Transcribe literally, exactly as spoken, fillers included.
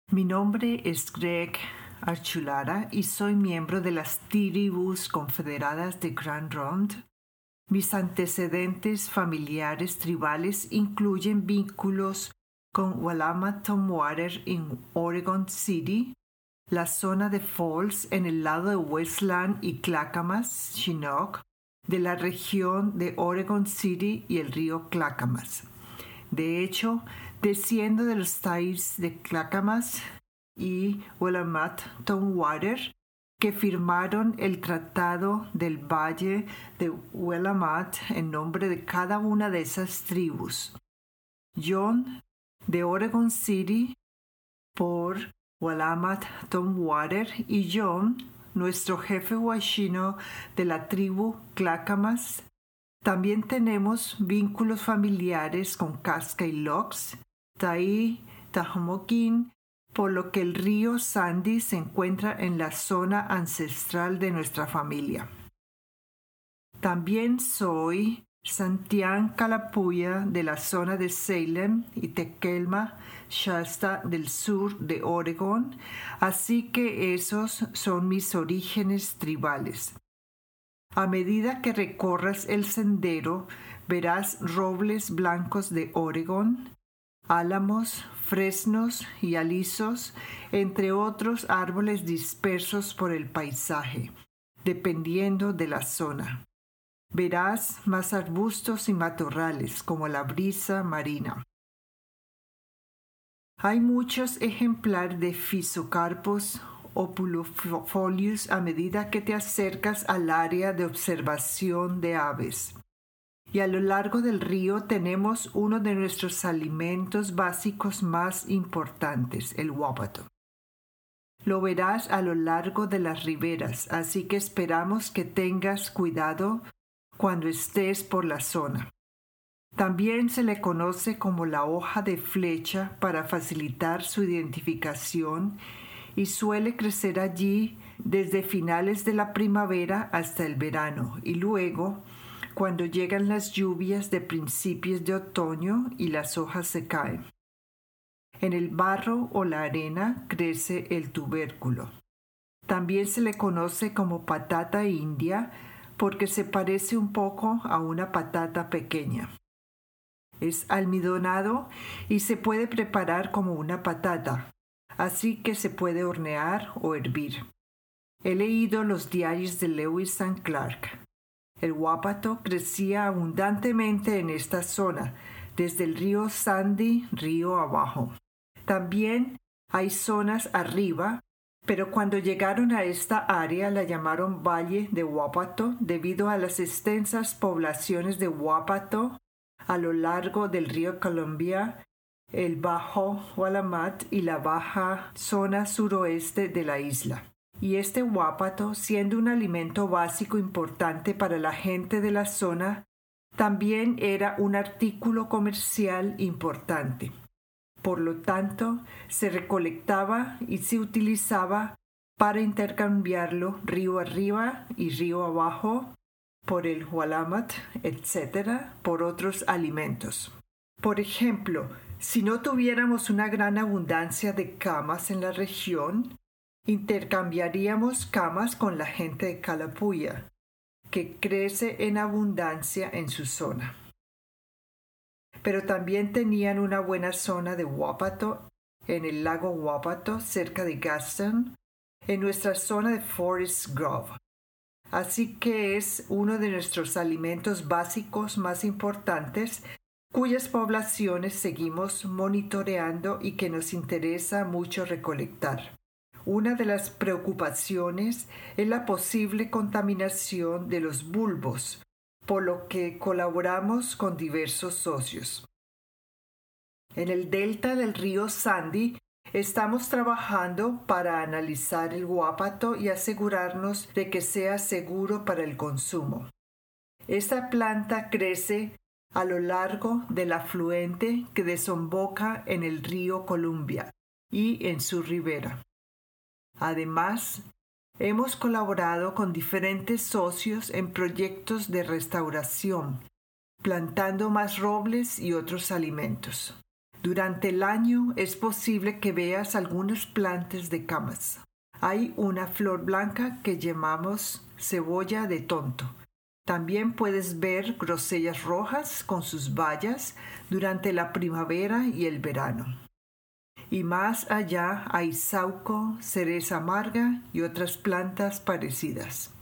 Mi nombre es Greg Archuleta y soy miembro de las tribus confederadas de Grand Ronde. Mis antecedentes familiares tribales incluyen vínculos con Willamette Tumwater en Oregon City, la zona de Falls en el lado de Westland y Clackamas, Chinook, de la región de Oregon City y el río Clackamas. De hecho, desciendo de los Tais de Clackamas y Willamette Tumwater, que firmaron el Tratado del Valle de Willamette en nombre de cada una de esas tribus. John, de Oregon City, por Willamette Tumwater, y John, nuestro jefe huachino de la tribu Clackamas. También tenemos vínculos familiares con Casca y Lux, Tai, Tahomokin, por lo que el río Sandy se encuentra en la zona ancestral de nuestra familia. También soy Santiam Kalapuya de la zona de Salem y Tequelma, Shasta del sur de Oregón, así que esos son mis orígenes tribales. A medida que recorras el sendero, verás robles blancos de Oregón, álamos, fresnos y alisos, entre otros árboles dispersos por el paisaje, dependiendo de la zona. Verás más arbustos y matorrales, como la brisa marina. Hay muchos ejemplares de Physocarpus opulifolius a medida que te acercas al área de observación de aves. Y a lo largo del río tenemos uno de nuestros alimentos básicos más importantes, el huápato. Lo verás a lo largo de las riberas, así que esperamos que tengas cuidado cuando estés por la zona. También se le conoce como la hoja de flecha para facilitar su identificación y suele crecer allí desde finales de la primavera hasta el verano y luego, cuando llegan las lluvias de principios de otoño y las hojas se caen. En el barro o la arena crece el tubérculo. También se le conoce como patata india porque se parece un poco a una patata pequeña. Es almidonado y se puede preparar como una patata, así que se puede hornear o hervir. He leído los diarios de Lewis and Clark. El huápato crecía abundantemente en esta zona, desde el río Sandy río abajo. También hay zonas arriba, pero cuando llegaron a esta área la llamaron Valle de Huápato debido a las extensas poblaciones de huápato a lo largo del río Columbia, el Bajo Willamette y la baja zona suroeste de la isla. Y este huápato, siendo un alimento básico importante para la gente de la zona, también era un artículo comercial importante. Por lo tanto, se recolectaba y se utilizaba para intercambiarlo río arriba y río abajo por el Willamette, etcétera, por otros alimentos. Por ejemplo, si no tuviéramos una gran abundancia de camas en la región, intercambiaríamos camas con la gente de Kalapuya, que crece en abundancia en su zona. Pero también tenían una buena zona de huápato en el lago Huápato, cerca de Gaston, en nuestra zona de Forest Grove. Así que es uno de nuestros alimentos básicos más importantes, cuyas poblaciones seguimos monitoreando y que nos interesa mucho recolectar. Una de las preocupaciones es la posible contaminación de los bulbos, por lo que colaboramos con diversos socios. En el delta del río Sandy estamos trabajando para analizar el huápato y asegurarnos de que sea seguro para el consumo. Esta planta crece a lo largo del afluente que desemboca en el río Columbia y en su ribera. Además, hemos colaborado con diferentes socios en proyectos de restauración, plantando más robles y otros alimentos. Durante el año es posible que veas algunas plantas de camas. Hay una flor blanca que llamamos cebolla de tonto. También puedes ver grosellas rojas con sus bayas durante la primavera y el verano. Y más allá hay sauco, cereza amarga y otras plantas parecidas.